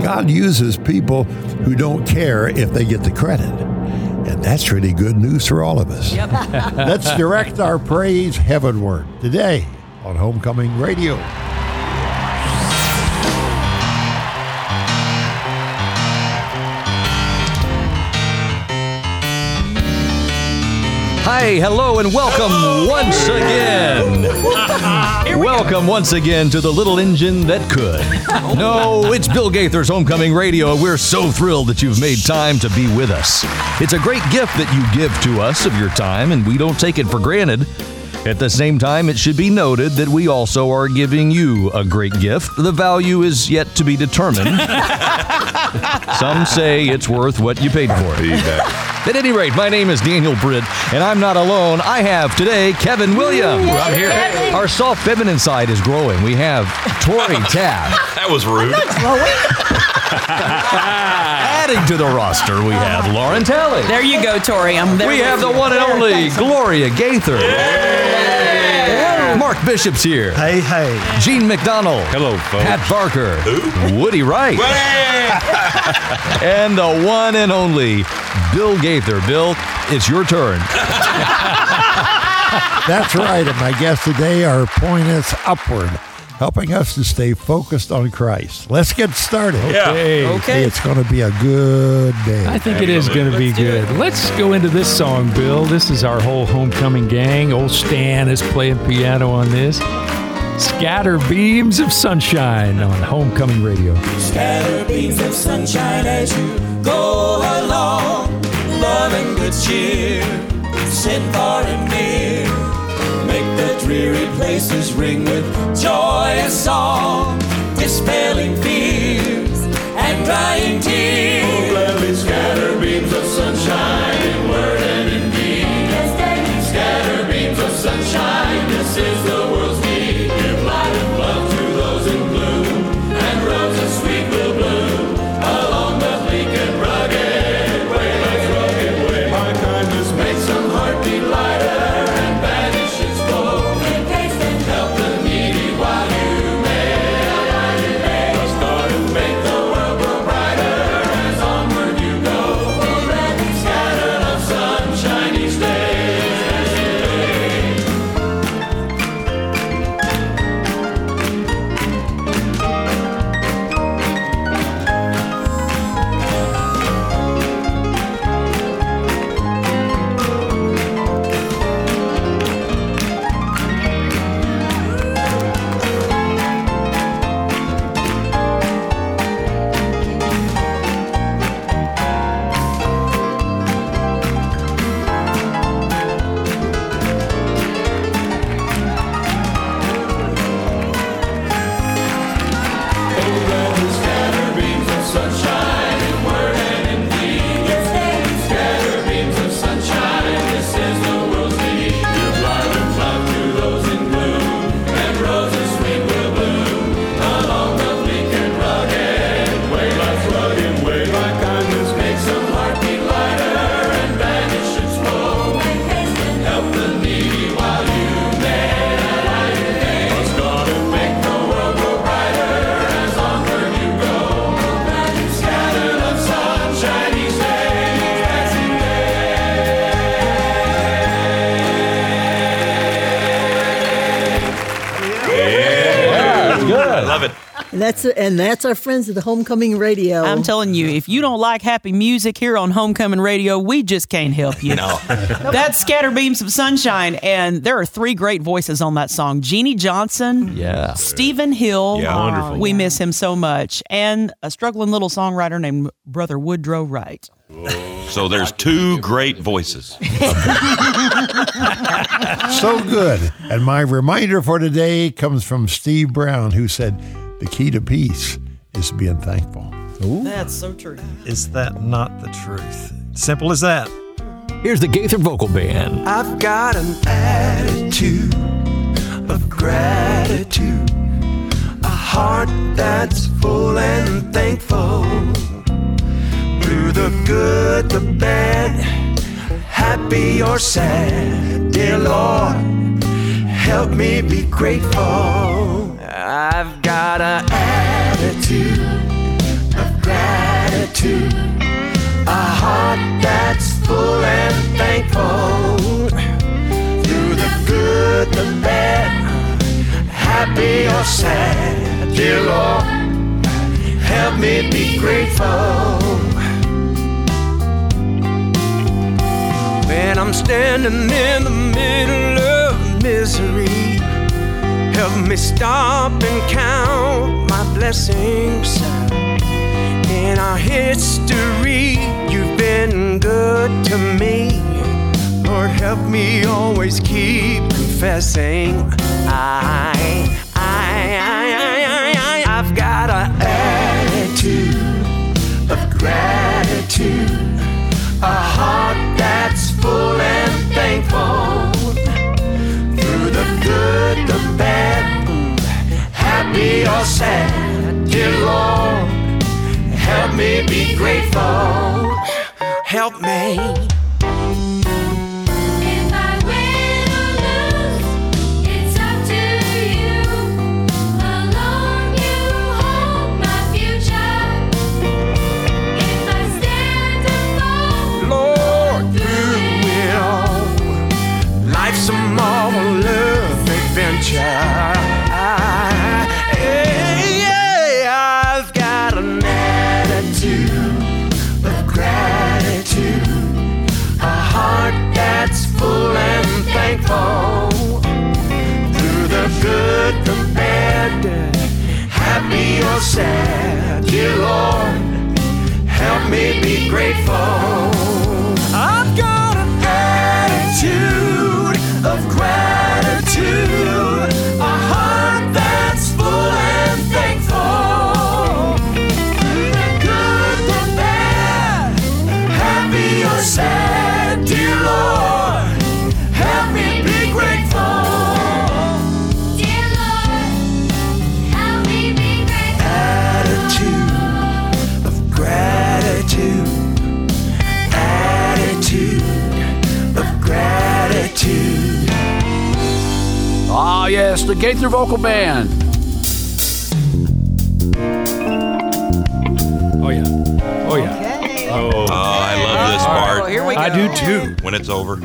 God uses people who don't care if they get the credit. And that's really good news for all of us. Yep. Let's direct our praise heavenward today on Homecoming Radio. Hi, hello, and welcome once again. Welcome once again to the little engine that could. No, it's Bill Gaither's Homecoming Radio, and we're so thrilled that you've made time to be with us. It's a great gift that you give to us of your time, and we don't take it for granted. At the same time, it should be noted that we also are giving you a great gift. The value is yet to be determined. Some say it's worth what you paid for it. At any rate, my name is Daniel Britt, and I'm not alone. I have today Kevin Williams. I'm here. Our soft feminine side is growing. We have Tori Taft. That was rude. Adding to the roster, we have Lauren Talley. There you go, Tori. I'm there. We have the one and only Gloria Gaither. Mark Bishop's here. Hey, hey. Gene McDonald. Hello, folks. Pat Barker. Who? Woody Wright. And the one and only Bill Gaither. Bill, it's your turn. That's right, and my guests today are pointing us upward, helping us to stay focused on Christ. Let's get started. Okay. Okay. It's going to be a good day. I think it is going to be good. Let's go into this song, Bill. This is our whole homecoming gang. Old Stan is playing piano on this. Scatter Beams of Sunshine on Homecoming Radio. Scatter beams of sunshine as you go along. Love and good cheer, send far and near. Make the dreary places ring with joyous song, dispelling fears and drying tears. Oh, gladly scatter beams of sunshine in word and in deed. Scatter beams of sunshine, this is the world's need. Give light and love to those in gloom, and roses sweet will bloom along the bleak and rugged way. Life's rugged way. My kindness makes some heart beat lighter and banish its woe. Help the needy while you may. Trust God and make the world grow brighter as onward you go. Scattered of sunshine each day. Scatter beams of sunshine in word and in deed. Scatter beams of sunshine, this is the world's need. Give light and love to those in gloom, and roses sweet will bloom along the bleak and rugged way. Life's rugged way. My kindness makes some heart beat lighter and banish its woe. Help the needy while you may. Trust God and make the world grow brighter as onward you go. Scattered of sunshine each day, passing I love it. And that's our friends at the Homecoming Radio. I'm telling you, if you don't like happy music here on Homecoming Radio, we just can't help you. No. That's Scatter Beams of Sunshine, and there are three great voices on that song. Jeannie Johnson, Yeah. Stephen Hill, Yeah, wonderful. we miss him so much, and a struggling little songwriter named Brother Woodrow Wright. So there's two great voices. So good. And my reminder for today comes from Steve Brown, who said, the key to peace is being thankful. That's so true. Is that not the truth? Simple as that. Here's the Gaither Vocal Band. I've got an attitude of gratitude, a heart that's full and thankful. Through the good, the bad, happy or sad, dear Lord, help me be grateful. I've got an attitude of Dear Lord, help me be grateful. When I'm standing in the middle of misery, help me stop and count my blessings. In our history, you've been good to me. Lord, help me always keep confessing. I've got an attitude of gratitude, a heart that's full and thankful. Through the good, the bad, happy or sad, dear Lord, help me be grateful. Help me. If I win or lose, it's up to you. Alone you hold my future. If I stand or fall, Lord, through it all, life's a marvelous adventure. I've got an attitude of gratitude, a heart that's full and thankful. Through the good, the bad, happy or sad, dear Lord, help me be grateful. I've got an attitude of gratitude, a heart that's full and thankful. Through the good, the bad, happy or sad, dear Lord, help me be grateful. dear Lord, help me be grateful. Attitude of gratitude, attitude of gratitude. Ah, yes, the Gaither Vocal Band. Oh, yeah. Oh, yeah. Okay. Oh, I love this part. Oh, here we go. I do too. When it's over.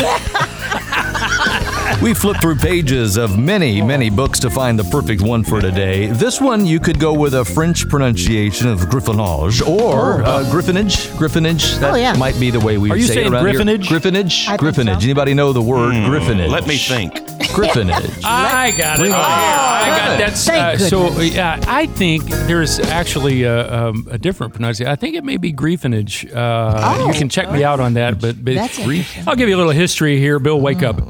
We flipped through pages of many books to find the perfect one for today. This one, you could go with a French pronunciation of griffonage or griffonage. Griffonage, that yeah. might be the way we Are you say saying it around griffonage? here. Griffonage? I think Griffonage. so. Anybody know the word griffonage? Let me think. Griffonage. I got it. I got that's Thank so. goodness. Yeah, I think there's actually a different pronunciation. I think it may be griefanage. You can check me out on that, but That's interesting. I'll give you a little history here. Bill, wake up.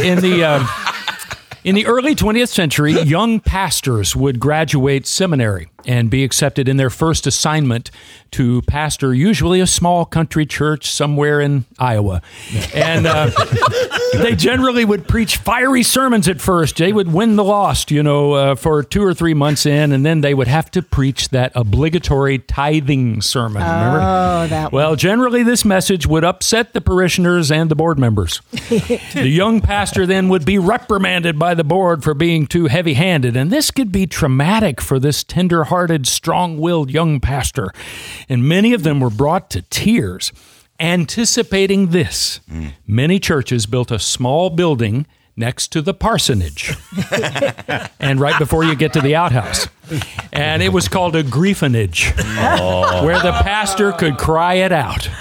In the early 20th century, young pastors would graduate seminary and be accepted in their first assignment to pastor usually a small country church somewhere in Iowa. And they generally would preach fiery sermons at first. They would win the lost, for 2 or 3 months in, and then they would have to preach that obligatory tithing sermon. Remember? Oh, that one. Well, generally this message would upset the parishioners and the board members. The young pastor then would be reprimanded by the board for being too heavy-handed, and this could be traumatic for this tender-hearted, strong-willed young pastor. And many of them were brought to tears. Anticipating this, many churches built a small building next to the parsonage and right before you get to the outhouse. And it was called a griefanage, where the pastor could cry it out.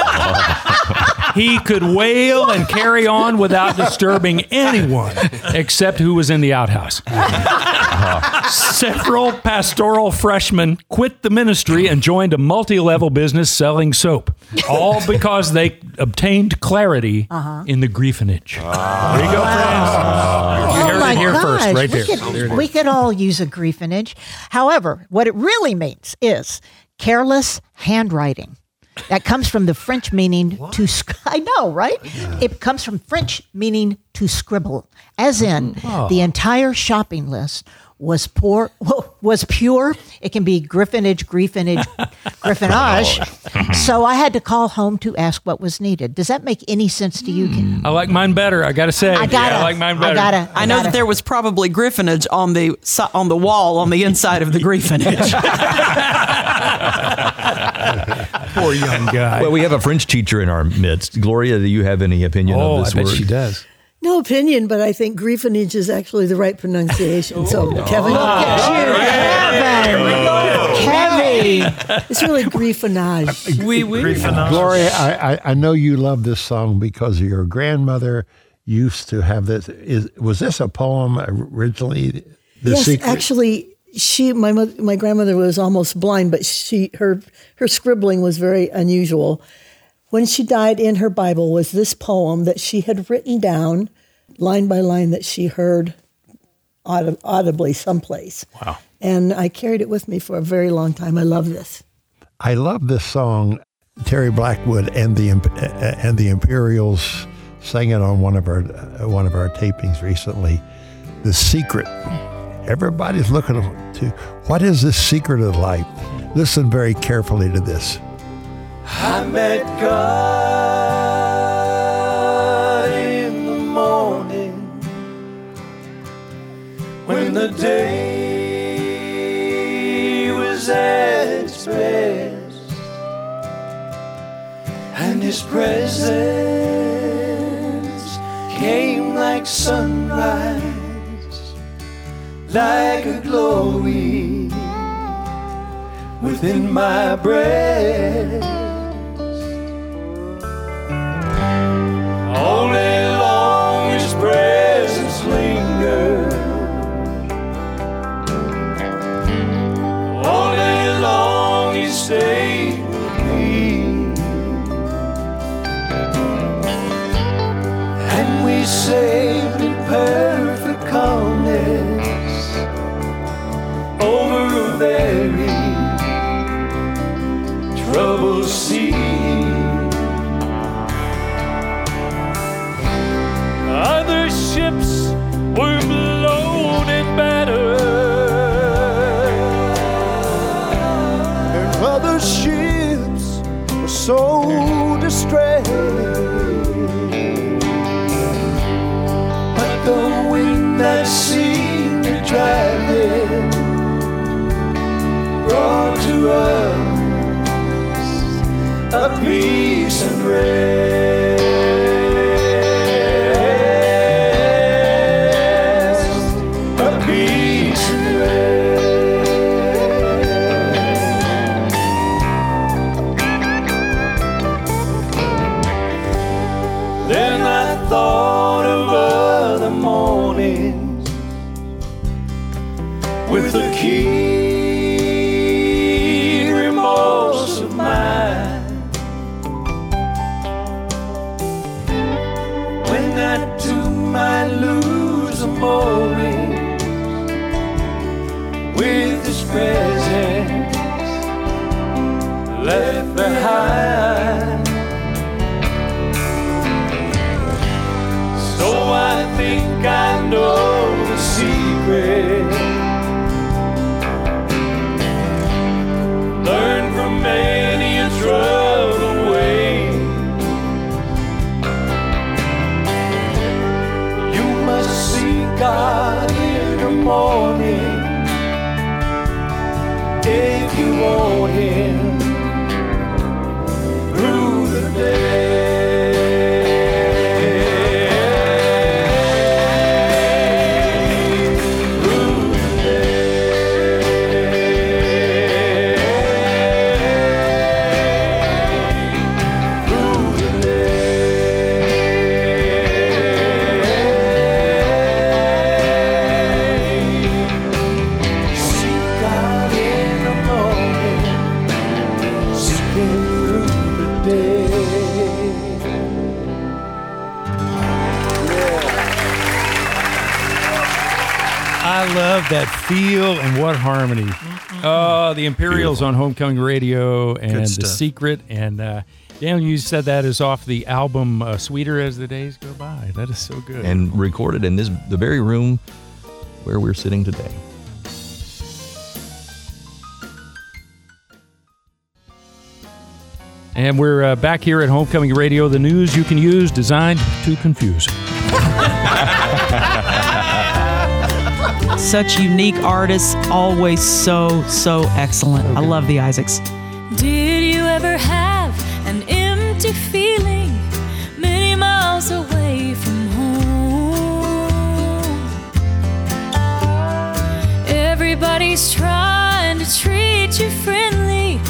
He could wail and carry on without disturbing anyone except who was in the outhouse. Several pastoral freshmen quit the ministry and joined a multi-level business selling soap, all because they obtained clarity in the griefanage. There you go, friends. You heard it here first, right there. We could all use a griefanage. However, what it really means is careless handwriting. That comes from the French meaning to, I know, right? It comes from French meaning to scribble, as in the entire shopping list was pure. It can be griffonage, griffonage. So I had to call home to ask what was needed. Does that make any sense to you? I like mine better, I got to say. I like mine better. I know that there was probably griffonage on the wall on the inside of the griefanage. Poor young guy. Well, we have a French teacher in our midst. Gloria, do you have any opinion of this I bet word? she does. No opinion, but I think griefanage is actually the right pronunciation. So, Kevin, Look at you. It's really griffonage. Oui, oui. Gloria, I know you love this song because your grandmother used to have this. Was this a poem originally? The Yes, Secret? actually, my grandmother was almost blind, but her scribbling was very unusual. When she died, in her Bible was this poem that she had written down, line by line, that she heard audibly someplace. Wow. And I carried it with me for a very long time. I love this. I love this song. Terry Blackwood and the Imperials sang it on one of our tapings recently. The Secret. Everybody's looking to what is the secret of life? Listen very carefully to this. I met God in the morning when the day was at its best, and His presence came like sunrise, like a glory within my breast. All day long His presence lingered. All day long He stayed with me, and we sailed in perfect calmness over a very troubled sea. Other ships were blown and battered, and other ships were so distressed. But the wind that seemed to drive them brought to us a peace and rest. Then I thought of other mornings with a keen remorse of mine, when I too might lose a mooring with His presence left behind. So I think I know the secret. Learn from many a troubled way. You must seek God in the morning if you want Him through the day. I love that feel and what harmony. Oh, the Imperials on Homecoming Radio and The stuff. Secret. And Daniel, you said that is off the album Sweeter as the Days Go By. That is so good. And recorded in the very room where we're sitting today. And we're back here at Homecoming Radio, the news you can use, designed to confuse. Such unique artists, always so excellent. I love the Isaacs. Did you ever have an empty feeling many miles away from home? Everybody's trying to treat you friendly,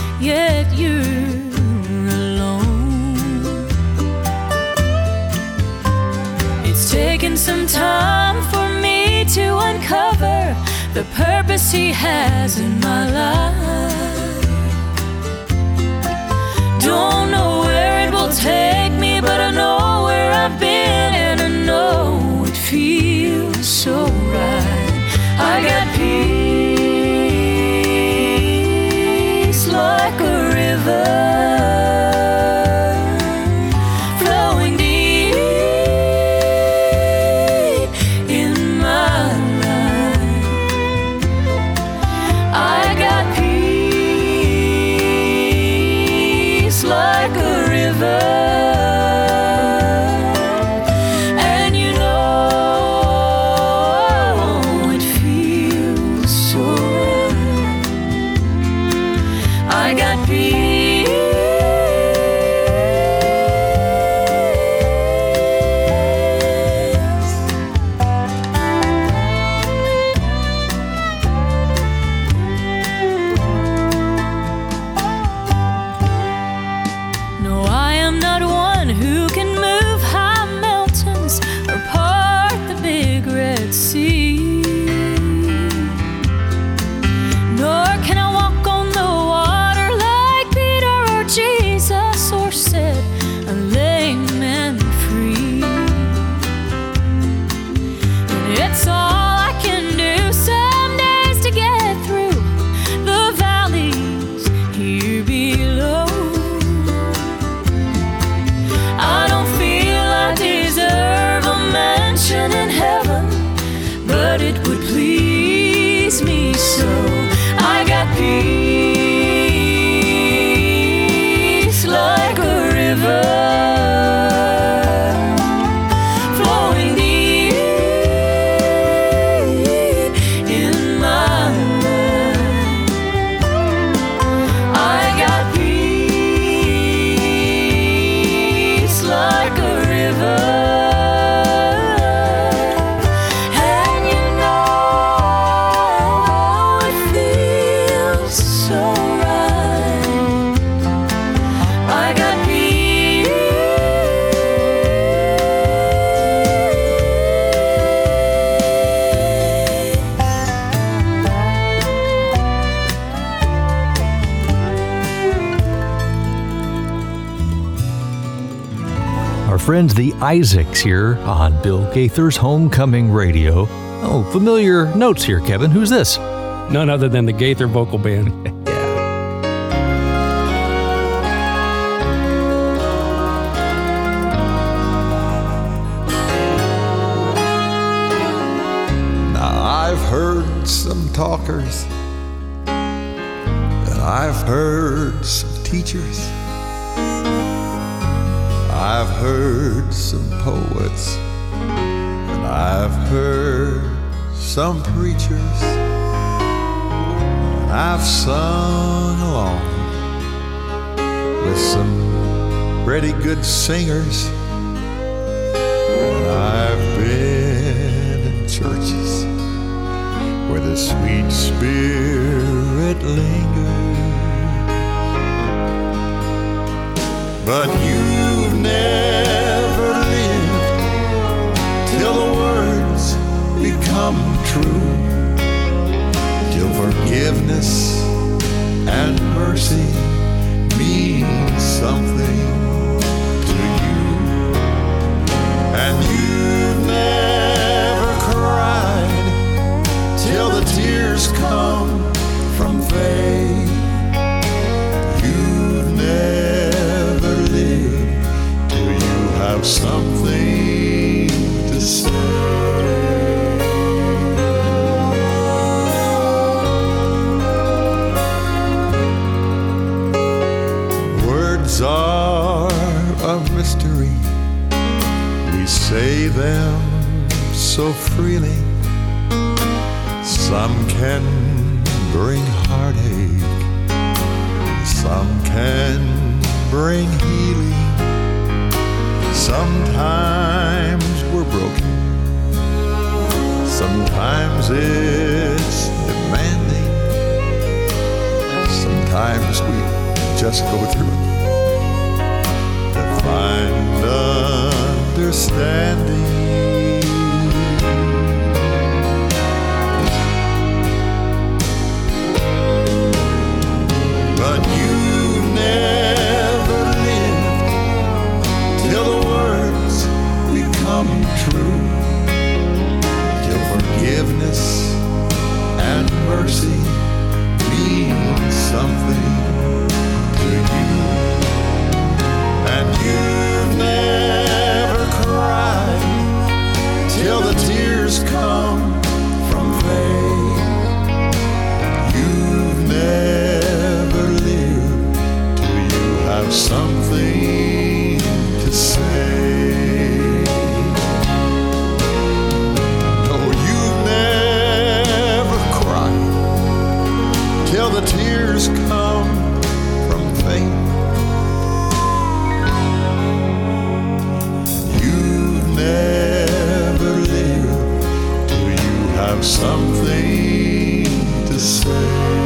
some time for me to uncover the purpose He has in my life. Don't know where it will take me, but I know where I've been, and I know it feels so right. I got peace like a river. And you know it feels so right. I got peace. No, I am not one who can move high mountains or part the big Red Sea. Nor can I walk on the water like Peter or Jesus, or set a lame man free. And it's all I can do some days to get through the valleys here below. I don't feel I deserve a mansion in heaven, but it would please me so. I got peace like a river, flowing deep in my life. I got peace like a river, and you know it feels so right. I got Our friends the Isaacs here on Bill Gaither's Homecoming Radio. Oh, familiar notes here, Kevin. Who's this? None other than the Gaither Vocal Band. Now I've heard some talkers, and I've heard some teachers, I've heard some poets, and I've heard some preachers, and I've sung along with some pretty good singers, and I've been in churches where the sweet spirit lingers. But you've never lived till the words become true, till forgiveness and mercy mean something to you. And you've never cried till the tears come from faith. You've never lived till you have something to say. Words are a mystery. We say them so freely. Some can bring heartache, some can bring healing. Sometimes we're broken, sometimes it's demanding, sometimes we just go through it to find understanding. have something to say. No, you've never cried till the tears come from faith. You've never lived till you have something to say.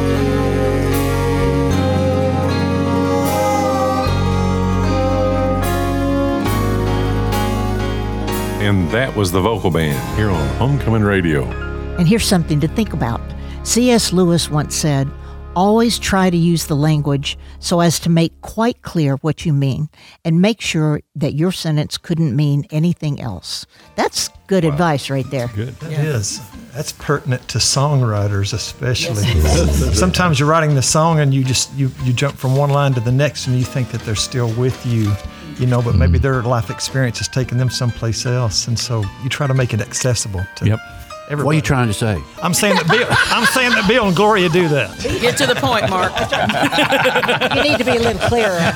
And that was the vocal band here on Homecoming Radio. And here's something to think about. C.S. Lewis once said, always try to use the language so as to make quite clear what you mean, and make sure that your sentence couldn't mean anything else. That's good advice right there. Good. It is. That's pertinent to songwriters especially. Sometimes you're writing the song and you jump from one line to the next and you think that they're still with you, but maybe their life experience has taken them someplace else, and so you try to make it accessible to everybody. What are you trying to say? I'm saying that Bill and Gloria do that. Get to the point, Mark. You need to be a little clearer.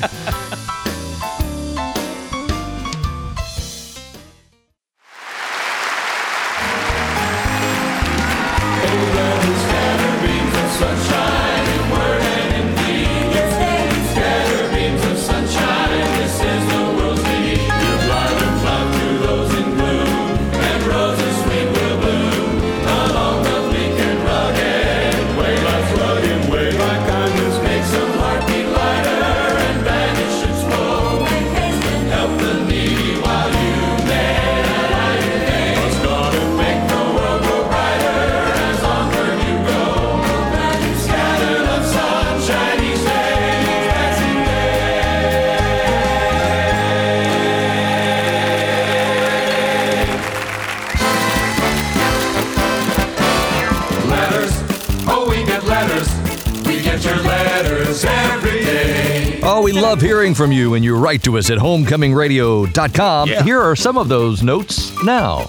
Oh, we love hearing from you when you write to us at homecomingradio.com. Yeah. Here are some of those notes now.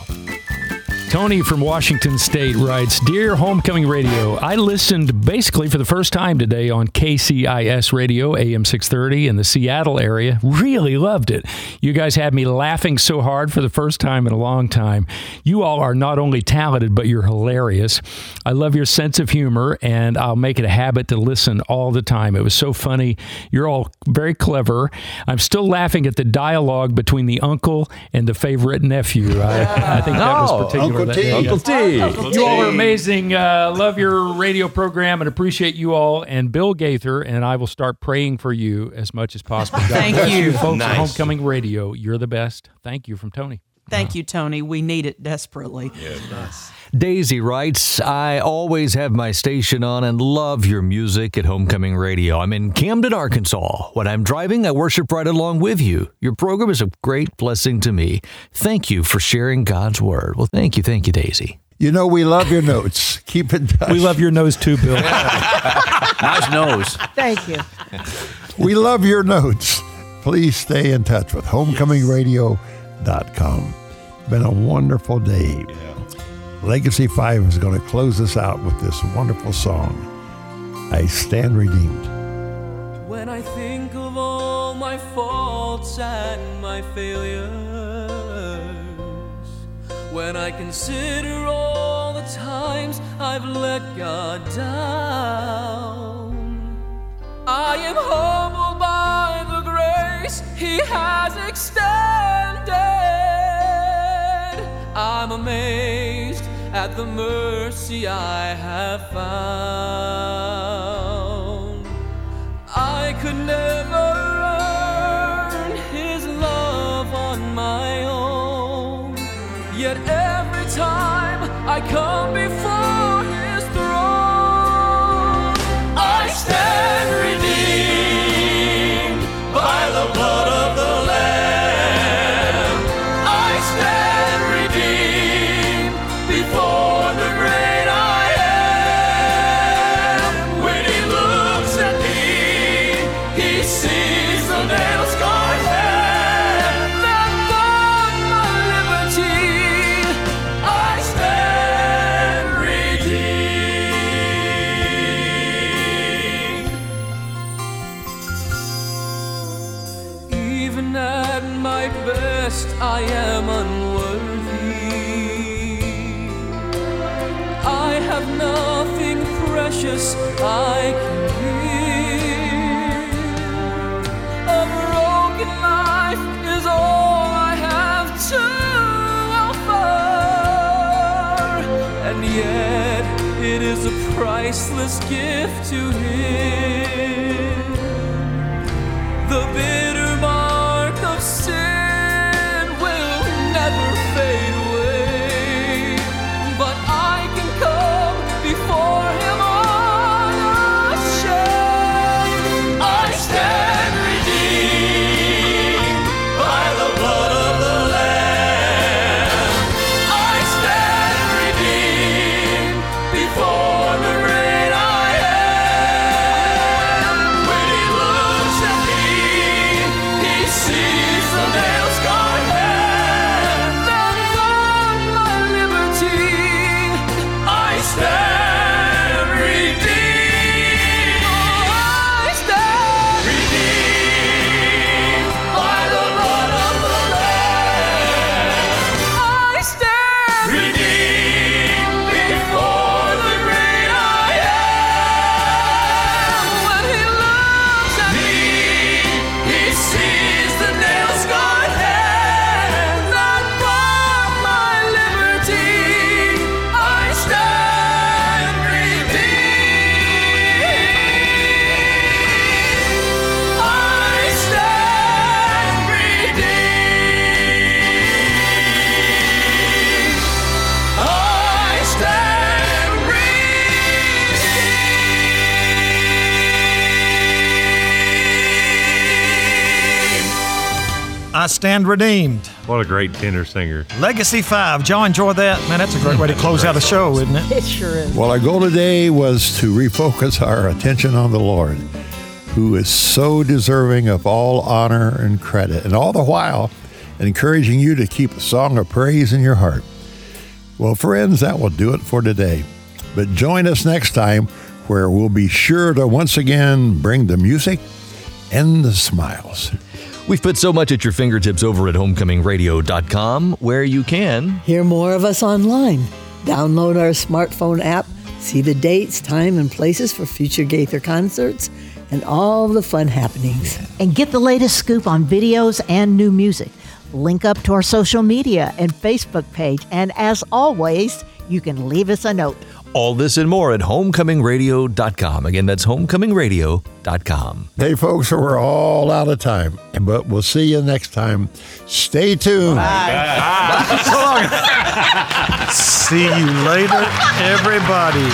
Tony from Washington State writes, Dear Homecoming Radio, I listened basically for the first time today on KCIS Radio, AM 630 in the Seattle area. Really loved it. You guys had me laughing so hard for the first time in a long time. You all are not only talented, but you're hilarious. I love your sense of humor, and I'll make it a habit to listen all the time. It was so funny. You're all very clever. I'm still laughing at the dialogue between the uncle and the favorite nephew. I think that was particular. Uncle T. You all are amazing. Love your radio program and appreciate you all. And Bill Gaither and I will start praying for you as much as possible. God Thank bless you. folks Nice. at Homecoming Radio. You're the best. Thank you from Tony. Thank you, Tony. We need it desperately. Daisy writes, I always have my station on and love your music at Homecoming Radio. I'm in Camden, Arkansas. When I'm driving, I worship right along with you. Your program is a great blessing to me. Thank you for sharing God's word. Well, thank you, Daisy. We love your notes. Keep in touch. We love your nose too, Bill. Nice nose. Thank you. We love your notes. Please stay in touch with homecomingradio.com. Been a wonderful day. Legacy 5 is going to close us out with this wonderful song, I Stand Redeemed. When I think of all my faults and my failures, when I consider all the times I've let God down, I am humbled by the grace He has extended. I'm amazed at the mercy I have found. I could never earn His love on my own, yet every time I come before His throne, I stand redeemed by the blood of the Lamb. I stand redeemed before the great I am. When He looks at me, He sees the nail-scarred hand that bought my liberty. I stand Even at my best, I am unworthy. I have nothing precious I can give. A broken life is all I have to offer, and yet it is a priceless gift to Him. The bitter mark of sin will never fade away, but I can come before Him unashamed. I stand redeemed by the blood of the Lamb. I stand redeemed before the great I am. When He looks at me, He sees the nail-scarred hand that bought my liberty. I stand redeemed. I stand redeemed by the blood of the Lamb. I stand redeemed before the great I am. When He looks at me, He sees the nail-scarred hand that bought my liberty. I stand redeemed. I stand redeemed. I stand I Stand Redeemed. What a great tenor singer. Legacy 5. Y'all enjoy that? Man, that's a great way to close out a show, isn't it? It sure is. Well, our goal today was to refocus our attention on the Lord, who is so deserving of all honor and credit, and all the while encouraging you to keep a song of praise in your heart. Well, friends, that will do it for today. But join us next time, where we'll be sure to once again bring the music and the smiles. We've put so much at your fingertips over at homecomingradio.com, where you can Hear more of us online. Download our smartphone app, see the dates, time, and places for future Gaither concerts, and all the fun happenings. And get the latest scoop on videos and new music. Link up to our social media and Facebook page. And as always, you can leave us a note. all this and more at homecomingradio.com. Again, that's homecomingradio.com. Hey, folks, we're all out of time, but we'll see you next time. Stay tuned. See you later, everybody.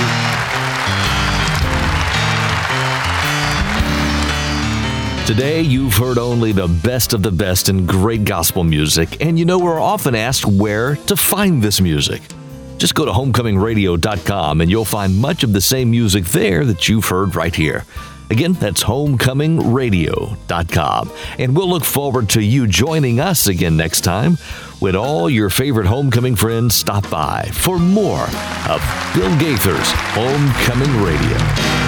Today, you've heard only the best of the best in great gospel music, and you know we're often asked where to find this music. Just go to homecomingradio.com and you'll find much of the same music there that you've heard right here. Again, that's homecomingradio.com. And we'll look forward to you joining us again next time when all your favorite homecoming friends stop by for more of Bill Gaither's Homecoming Radio.